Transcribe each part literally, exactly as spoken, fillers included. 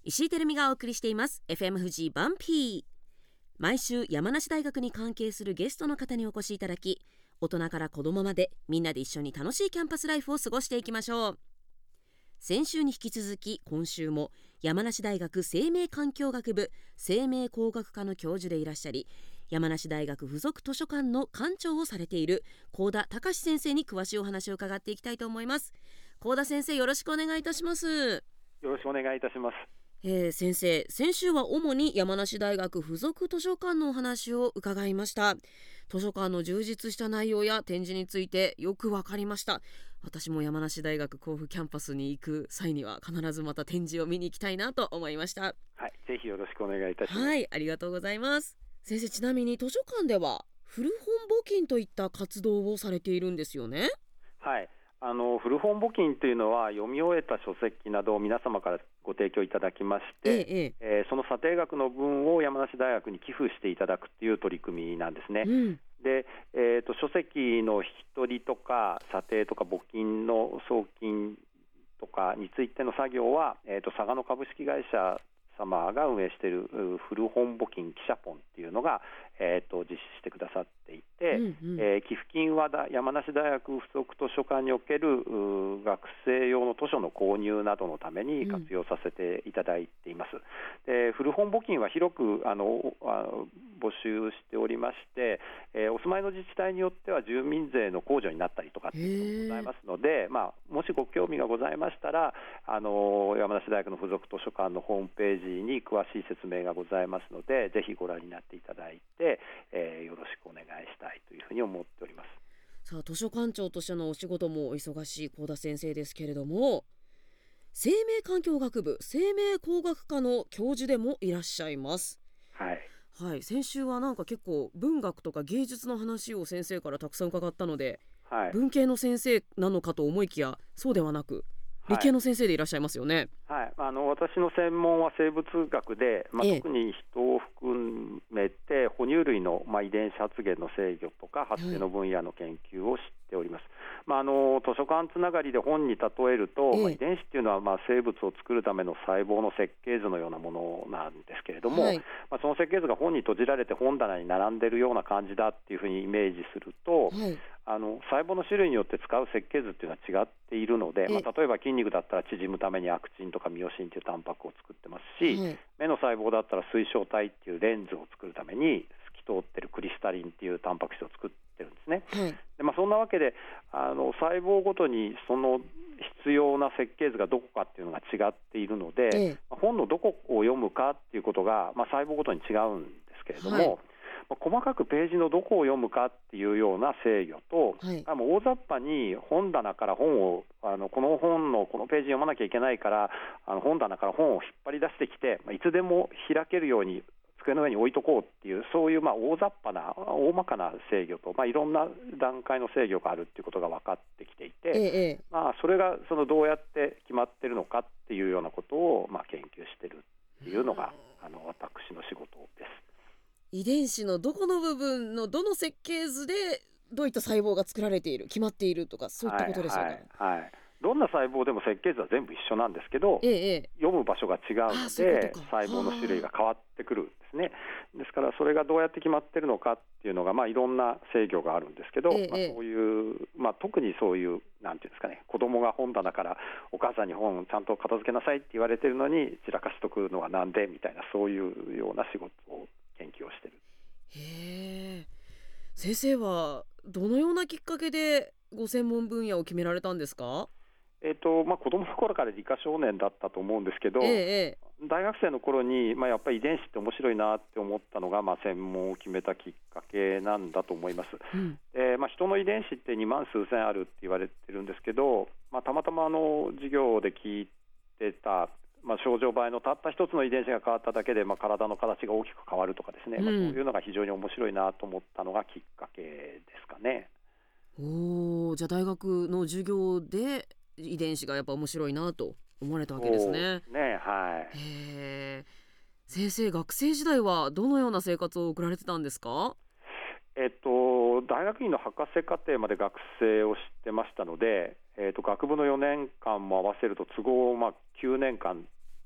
石井てるみがお送りしています エフエム 富士バンピー。毎週山梨大学に関係するゲストの方にお越しいただき、大人から子どもまでみんなで一緒に楽しいキャンパスライフを過ごしていきましょう。先週に引き続き今週も山梨大学生命環境学部生命工学科の教授でいらっしゃり、山梨大学附属図書館の館長をされている幸田隆先生に詳しいお話を伺っていきたいと思います。幸田先生、よろしくお願いいたします。 よろしくお願いいたします。 えー、先生、先週は主に山梨大学附属図書館のお話を伺いました。図書館の充実した内容や展示についてよくわかりました。私も山梨大学甲府キャンパスに行く際には必ずまた展示を見に行きたいなと思いました。 はい、ぜひよろしくお願いいたします。 はい、ありがとうございます。先生、ちなみに図書館では古本募金といった活動をされているんですよね。 はい、あの古本募金というのは読み終えた書籍などを皆様からご提供いただきまして、えええー、その査定額の分を山梨大学に寄付していただくという取り組みなんですね。うん、で、えーと、書籍の引き取りとか査定とか募金の送金とかについての作業は、えーと、佐賀の株式会社様が運営している古本募金記者ポンっていうのが、えー、と実施してくださっていて、うんうん、えー、寄付金はだ山梨大学附属図書館における学生用の図書の購入などのために活用させていただいています。うん、で古本募金は広くあのあの募集しておりまして、えー、お住まいの自治体によっては住民税の控除になったりとかっていうのもございますので、まあ、もしご興味がございましたらあの山梨大学の附属図書館のホームページに詳しい説明がございますので、ぜひご覧になっていただいて、えー、よろしくお願いしたいというふうに思っております。 さあ、図書館長としてのお仕事もお忙しい幸田先生ですけれども、生命環境学部生命工学科の教授でもいらっしゃいます。 はいはい、先週はなんか結構文学とか芸術の話を先生からたくさん伺ったので、はい、文系の先生なのかと思いきやそうではなく理系の先生でいらっしゃいますよね。 はいはい、あの私の専門は生物学で、まあ、特に人を含めて哺乳類の、まあ、遺伝子発現の制御とか発生の分野の研究をしております。はい、まあ、あの図書館つながりで本に例えると、まあ、遺伝子っていうのは、まあ、生物を作るための細胞の設計図のようなものなんですけれども、はい、まあ、その設計図が本に閉じられて本棚に並んでいるような感じだっていうふうにイメージすると、はい、あの細胞の種類によって使う設計図っていうのは違っているので、まあ、例えば筋肉だったら縮むためにアクチンとかミオシンというタンパクを作ってますし、はい、目の細胞だったら水晶体っていうレンズを作るために透き通ってるクリスタリンっていうタンパク質を作ってるんですね。はい、でまあ、そんなわけであの細胞ごとにその必要な設計図がどこかっていうのが違っているので、ええ、本のどこを読むかっていうことが、まあ、細胞ごとに違うんですけれども、はい、まあ、細かくページのどこを読むかっていうような制御と、はい、もう大雑把に本棚から本をあのこの本のこのページ読まなきゃいけないからあの本棚から本を引っ張り出してきて、まあ、いつでも開けるように机の上に置いとこうっていうそういうまあ大雑把な大まかな制御と、まあ、いろんな段階の制御があるっていうことが分かってきていて、ええ、まあ、それがそのどうやって決まっているのかっていうようなことをまあ研究しているっていうのがあの私の仕事です。 遺伝子のどこの部分のどの設計図でどういった細胞が作られている決まっているとかそういったことですよね。 はいはいはい、どんな細胞でも設計図は全部一緒なんですけど、ええ、読む場所が違うので細胞の種類が変わってくるんですね。ですからそれがどうやって決まっているのかっていうのが、まあ、いろんな制御があるんですけど、ええ、まあ、そういう、まあ、特にそういうなんていうんですかね、子供が本棚からお母さんに本ちゃんと片付けなさいって言われているのに散らかしとくのはなんでみたいなそういうような仕事を研究をしている。 へー、先生はどのようなきっかけでご専門分野を決められたんですか？ えーとまあ、子供の頃から理科少年だったと思うんですけど、ええ、大学生の頃に、まあ、やっぱり遺伝子って面白いなって思ったのが、まあ、専門を決めたきっかけなんだと思います。うん、でまあ、人の遺伝子ってにまん数千あるって言われてるんですけど、まあ、たまたまあの授業で聞いてたまあ、症状倍のたった一つの遺伝子が変わっただけで、まあ、体の形が大きく変わるとかですね、うん、まあ、そういうのが非常に面白いなと思ったのがきっかけですかね。 おー、じゃあ大学の授業で遺伝子がやっぱ面白いなと思われたわけですね。 そうね、はい。 へー、先生、学生時代はどのような生活を送られてたんですか？ えっと、大学院の博士課程まで学生をしてましたので、えっと、学部のよねんかんも合わせると都合、まあ、きゅうねんかん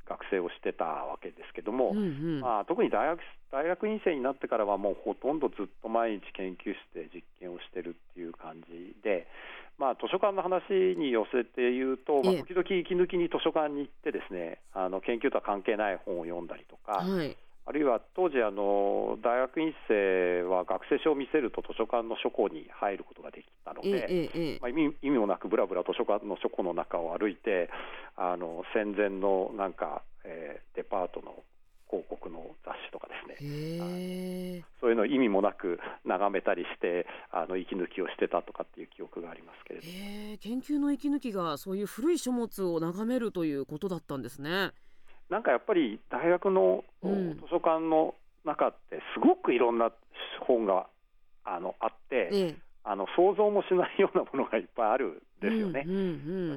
学生をしてたわけですけども、 うんうん、 まあ、特に大学、大学院生になってからはもうほとんどずっと毎日研究室で実験をしてるっていう感じで、まあ、図書館の話に寄せて言うと、まあ、時々息抜きに図書館に行ってですね、あの研究とは関係ない本を読んだりとか、 はい、 あるいは当時あの大学院生は学生証を見せると図書館の書庫に入ることができたので、 えええまあ、意味、意味もなくぶらぶら図書館の書庫の中を歩いて、あの戦前のなんか、えー、デパートの広告の雑誌とかですね、 へそういうのを意味もなく眺めたりしてあの息抜きをしてたとかっていう記憶がありますけれども、 へ研究の息抜きがそういう古い書物を眺めるということだったんですね。 なんかやっぱり大学の図書館の中ってすごくいろんな本があのあって、 ええ、 あの想像もしないようなものがいっぱいあるんですよね、 うんうんうん、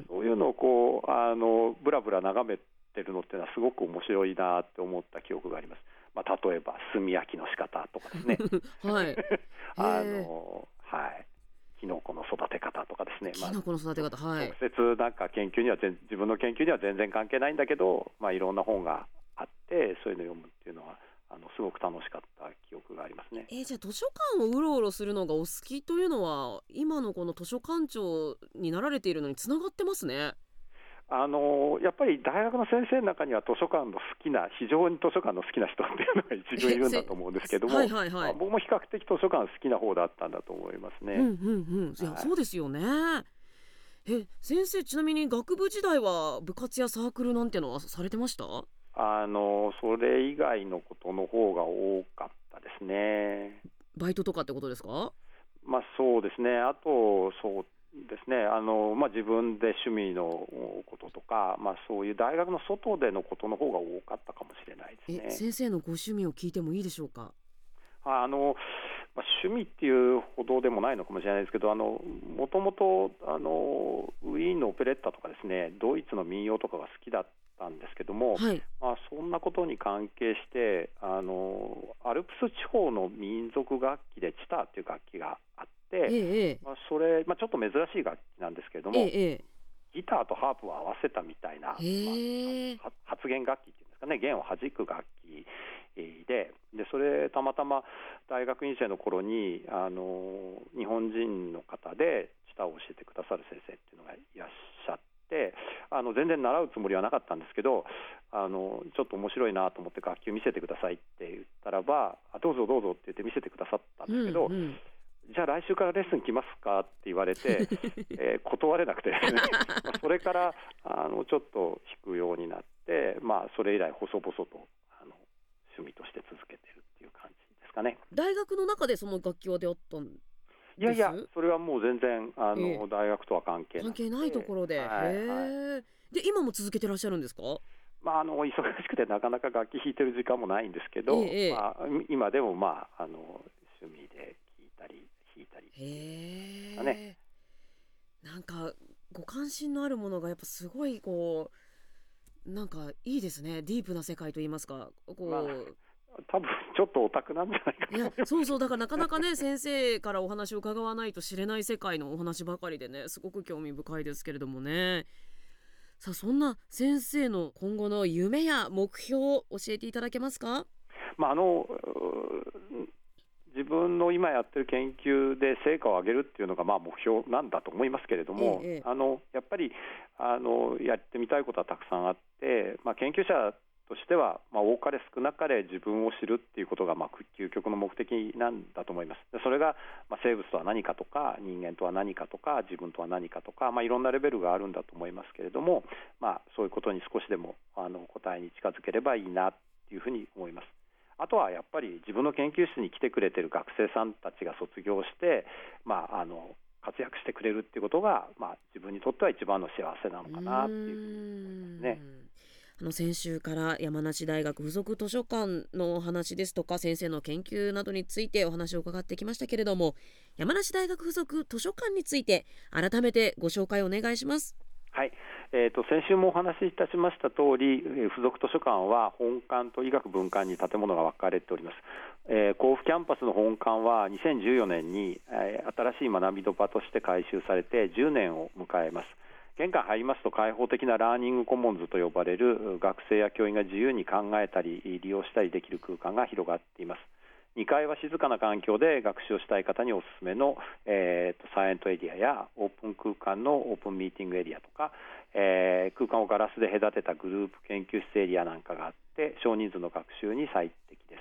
そういうのをこうあのブラブラ眺めてるのっていうのはすごく面白いなって思った記憶があります。まあ、例えば炭焼きの仕方とかですねはいあの、はい、キノコの育て方とかですね、 キノコの育て方、 まあ、 はい、 直接なんか研究には全自分の研究には全然関係ないんだけど、まあ、いろんな本があってそういうのを読むっていうのはあのすごく楽しかった記憶がありますね。 えー、じゃあ図書館をうろうろするのがお好きというのは今のこの図書館長になられているのにつながってますね。 あのやっぱり大学の先生の中には図書館の好きな非常に図書館の好きな人っていうのが一部いるんだと思うんですけども、 はいはいはい、 まあ、僕も比較的図書館好きな方だったんだと思いますね。 うんうんうん、いや、 はい、 そうですよね。え先生、ちなみに学部時代は部活やサークルなんてのはされてました？ あのそれ以外のことの方が多かったですね。 バイトとかってことですか？ まあ、そうですね。あとそうですね、あの、まあ、自分で趣味のこととか、まあ、そういう大学の外でのことの方が多かったかもしれないですね。 え先生のご趣味を聞いてもいいでしょうか？ あの、まあ、趣味っていうほどでもないのかもしれないですけど、あのもともとあのウィーンのオペレッタとかですね、ドイツの民謡とかが好きだったんですけども、 はい、 まあ、そんなことに関係してあのアルプス地方の民族楽器でチターっていう楽器があって、 ええまあ、それ、まあ、ちょっと珍しい楽器なんですけれども、 ええギターとハープを合わせたみたいな、まあ、発弦楽器っていうんですかね、弦を弾く楽器で、でそれたまたま大学院生の頃にあの日本人の方でチターを教えてくださる先生っていうのがいらっしゃって、あの全然習うつもりはなかったんですけど、あのちょっと面白いなと思って楽器を見せてくださいって言ったらば、どうぞどうぞって言って見せてくださったんですけど、 うんうん、 じゃあ来週からレッスン来ますかって言われて、えー、断れなくてですねそれからあのちょっと弾くようになって、まあ、それ以来細々とあの趣味として続けてるっていう感じですかね。 大学の中でその楽器は出会ったんです？ いやいや、それはもう全然あの、 えー、 大学とは関係なくて、 関係ないところで、 はいへはい、 で今も続けてらっしゃるんですか？ まあ、あの忙しくてなかなか楽器弾いてる時間もないんですけど、 ええ、 まあ、今でも、まあ、あの趣味で弾いたり弾いたりへえ、 ね、 なんかご関心のあるものがやっぱすごいこうなんかいいですね。ディープな世界といいますか、こう、 まあ、多分ちょっとオタクなんじゃないかと思います。 いやそうそう、だからなかなかね先生からお話を伺わないと知れない世界のお話ばかりでね、すごく興味深いですけれどもね。さあ、そんな先生の今後の夢や目標を教えていただけますか？ まあ、あの自分の今やってる研究で成果を上げるっていうのがまあ目標なんだと思いますけれども、 ええ、 あのやっぱりあのやってみたいことはたくさんあって、まあ、研究者としては、まあ、多かれ少なかれ自分を知るっていうことがまあ究極の目的なんだと思います。でそれがまあ生物とは何かとか人間とは何かとか自分とは何かとか、まあ、いろんなレベルがあるんだと思いますけれども、まあ、そういうことに少しでもあの答えに近づければいいなっていうふうに思います。あとはやっぱり自分の研究室に来てくれてる学生さんたちが卒業して、まあ、あの活躍してくれるっていうことが、まあ、自分にとっては一番の幸せなのかなっていうふうに思いますね。 あの先週から山梨大学附属図書館のお話ですとか先生の研究などについてお話を伺ってきましたけれども、山梨大学附属図書館について改めてご紹介お願いします。 はい、えーと、先週もお話しいたしました通り、えー、附属図書館は本館と医学分館に建物が分かれております。えー、甲府キャンパスの本館はにせんじゅうよねんに、えー、新しい学びの場として改修されてじゅうねんを迎えます。 玄関入りますと開放的なラーニングコモンズと呼ばれる学生や教員が自由に考えたり利用したりできる空間が広がっています。にかいは静かな環境で学習をしたい方におすすめの、えー、とサイエントエリアやオープン空間のオープンミーティングエリアとか、えー、空間をガラスで隔てたグループ研究室エリアなんかがあって少人数の学習に最適です。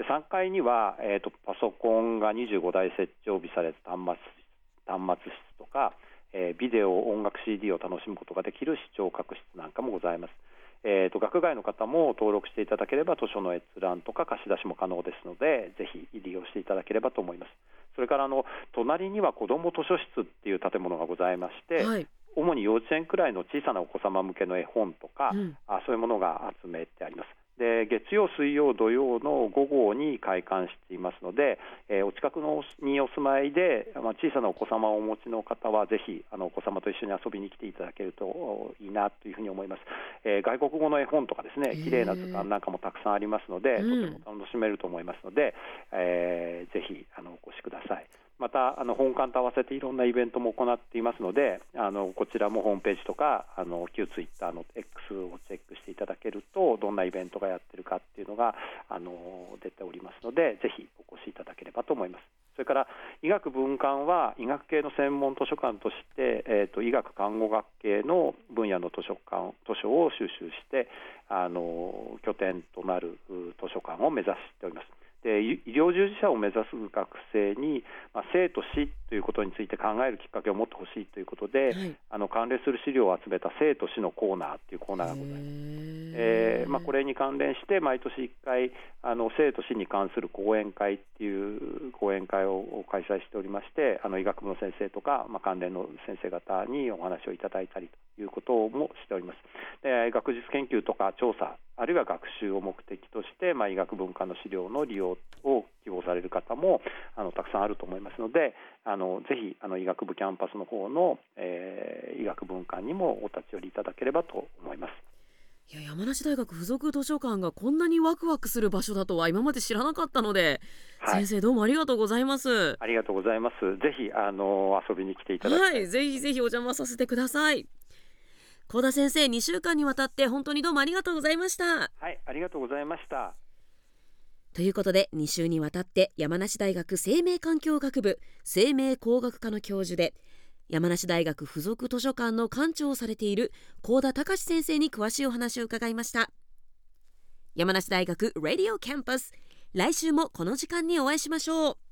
でさんかいには、えー、とパソコンがにじゅうごだい設置備された端末、端末室とか、えー、ビデオ音楽 シーディー を楽しむことができる視聴覚室なんかもございます。えー、と学外の方も登録していただければ図書の閲覧とか貸し出しも可能ですのでぜひ利用していただければと思います。それからあの隣には子ども図書室っていう建物がございまして、はい、主に幼稚園くらいの小さなお子様向けの絵本とか、うん、あそういうものが集めてあります。で月曜水曜土曜の午後に開館していますので、えー、お近くのにお住まいで、まあ、小さなお子様をお持ちの方はぜひあのお子様と一緒に遊びに来ていただけるといいなというふうに思います。えー、外国語の絵本とかですね綺麗な図鑑なんかもたくさんありますので、とても楽しめると思いますので、えー、ぜひあのお越しください。またあの本館と合わせていろんなイベントも行っていますのであのこちらもホームページとかあの旧ツイッターの X をチェックしていただけるとどんなイベントがやってるかっていうのがあの出ておりますのでぜひお越しいただければと思います。それから医学文館は医学系の専門図書館として、えー、と医学看護学系の分野の図書館図書を収集してあの拠点となる図書館を目指しております。で医療従事者を目指す学生に、まあ、生と死ということについて考えるきっかけを持ってほしいということで、はい、あの関連する資料を集めた生と死のコーナーというコーナーがございます。えーまあ、これに関連して毎年いっかいあの生と死に関する講演会っていう講演会を開催しておりましてあの医学部の先生とか、まあ、関連の先生方にお話をいただいたりということもしております。で学術研究とか調査あるいは学習を目的として、まあ、医学文化の資料の利用を希望される方もあのたくさんあると思いますのであのぜひあの医学部キャンパスの方の、えー、医学文館にもお立ち寄りいただければと思います。 いや山梨大学附属図書館がこんなにワクワクする場所だとは今まで知らなかったので、はい、先生どうもありがとうございます。 ありがとうございます。ぜひあの遊びに来ていただきたい、 はい、ぜひぜひお邪魔させてください。幸田先生にしゅうかんにわたって本当にどうもありがとうございました。 はい、ありがとうございました。 ということでに週にわたって山梨大学生命環境学部生命工学科の教授で山梨大学附属図書館の館長をされている幸田隆先生に詳しいお話を伺いました。山梨大学ラディオキャンパス、来週もこの時間にお会いしましょう。